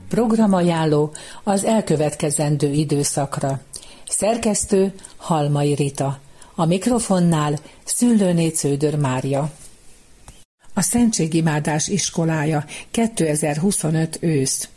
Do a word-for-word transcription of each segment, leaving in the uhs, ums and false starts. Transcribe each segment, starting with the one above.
Programajánló az elkövetkezendő időszakra. Szerkesztő Halmai Rita. A mikrofonnál Szüllőné Cződör Mária. A Szentségimádás iskolája kétezer-huszonöt ősz.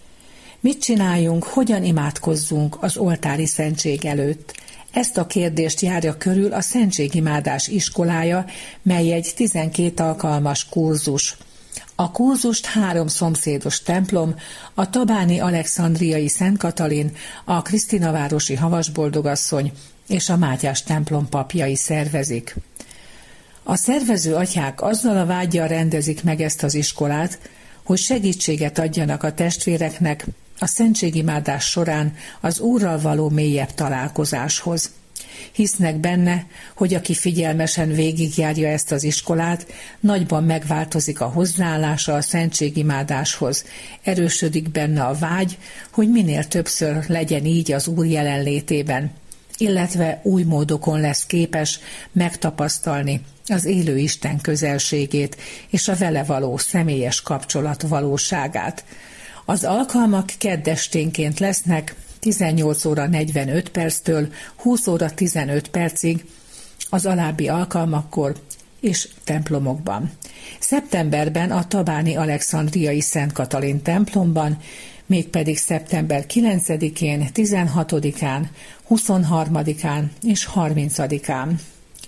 Mit csináljunk, hogyan imádkozzunk az oltári szentség előtt? Ezt a kérdést járja körül a Szentségimádás iskolája, mely egy tizenkét alkalmas kurzus. A kurzust három szomszédos templom, a tabáni alexandriai Szent Katalin, a Krisztinavárosi Havasboldogasszony és a Mátyás templom papjai szervezik. A szervező atyák azzal a vággyal rendezik meg ezt az iskolát, hogy segítséget adjanak a testvéreknek a szentségimádás során az Úrral való mélyebb találkozáshoz. Hisznek benne, hogy aki figyelmesen végigjárja ezt az iskolát, nagyban megváltozik a hozzáállása a szentségimádáshoz, erősödik benne a vágy, hogy minél többször legyen így az Úr jelenlétében, illetve új módokon lesz képes megtapasztalni az élő Isten közelségét és a vele való személyes kapcsolat valóságát. Az alkalmak keddesténként lesznek tizennyolc óra negyvenöt perctől húsz óra tizenöt percig az alábbi alkalmakkor és templomokban. Szeptemberben a tabáni alexandriai Szent Katalin templomban, mégpedig szeptember kilencedikén, tizenhatodikán, huszonharmadikán és harmincadikán.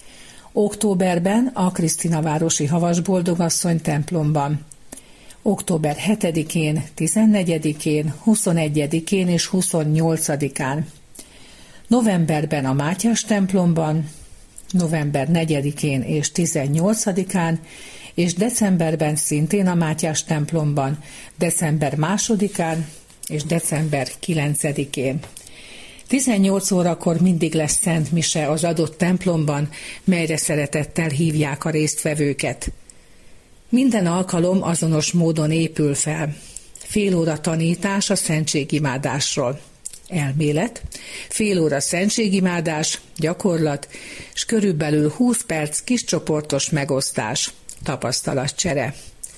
Októberben a Krisztinavárosi Havasboldogasszony templomban, október hetedikén, tizennegyedikén, huszonegyedikén és huszonnyolcadikán. Novemberben a Mátyás templomban, november negyedikén és tizennyolcadikán, és decemberben szintén a Mátyás templomban, december másodikán és december kilencedikén. tizennyolc órakor mindig lesz szent mise az adott templomban, melyre szeretettel hívják a résztvevőket. Minden alkalom azonos módon épül fel. Fél óra tanítás a szentségimádásról. Elmélet, fél óra szentségimádás, gyakorlat, és körülbelül húsz perc kiscsoportos megosztás, tapasztalatcsere.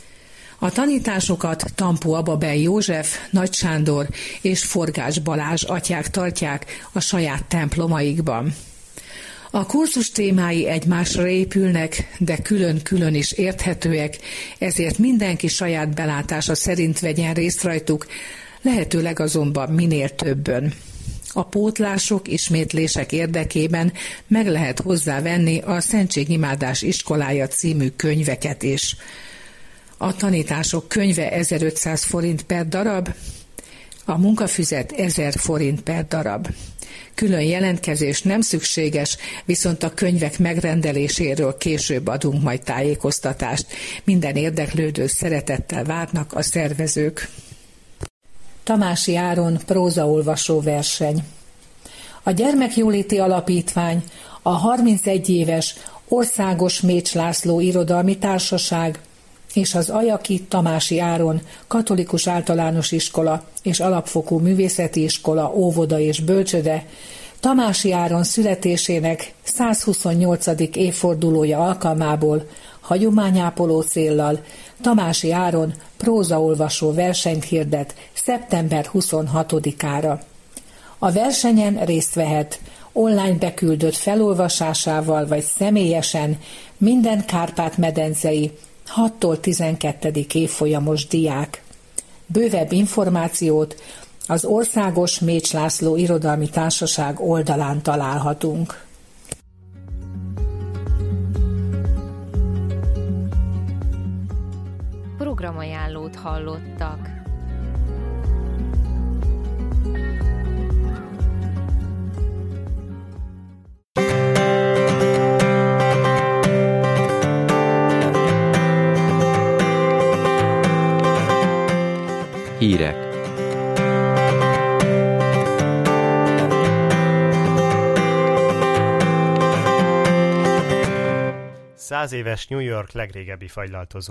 A tanításokat Tampó Ababej József, Nagy Sándor és Forgács Balázs atyák tartják a saját templomaikban. A kurzus témái egymásra épülnek, de külön-külön is érthetőek, ezért mindenki saját belátása szerint vegyen részt rajtuk, lehetőleg azonban minél többön. A pótlások, ismétlések érdekében meg lehet hozzávenni a Szentségimádás iskolája című könyveket is. A tanítások könyve ezerötszáz forint per darab, a munkafüzet ezer forint per darab. Külön jelentkezés nem szükséges, viszont a könyvek megrendeléséről később adunk majd tájékoztatást. Minden érdeklődő szeretettel várnak a szervezők. Tamási Áron prózaolvasó verseny. A Gyermekjóléti Alapítvány, a harmincegy éves Országos Mécs László Irodalmi Társaság és az Ajaki Tamási Áron Katolikus Általános Iskola és Alapfokú Művészeti Iskola óvoda és bölcsöde Tamási Áron születésének százhuszonnyolcadik évfordulója alkalmából hagyományápoló céllal Tamási Áron prózaolvasó versenyt hirdet szeptember huszonhatodikára. A versenyen részt vehet online beküldött felolvasásával vagy személyesen minden Kárpát-medencei hattól tizenkettedik évfolyamos diák. Bővebb információt az Országos Mécs László Irodalmi Társaság oldalán találhatunk. Programajánlót hallottak. Hírek. Száz éves New York legrégebbi fagylaltozó.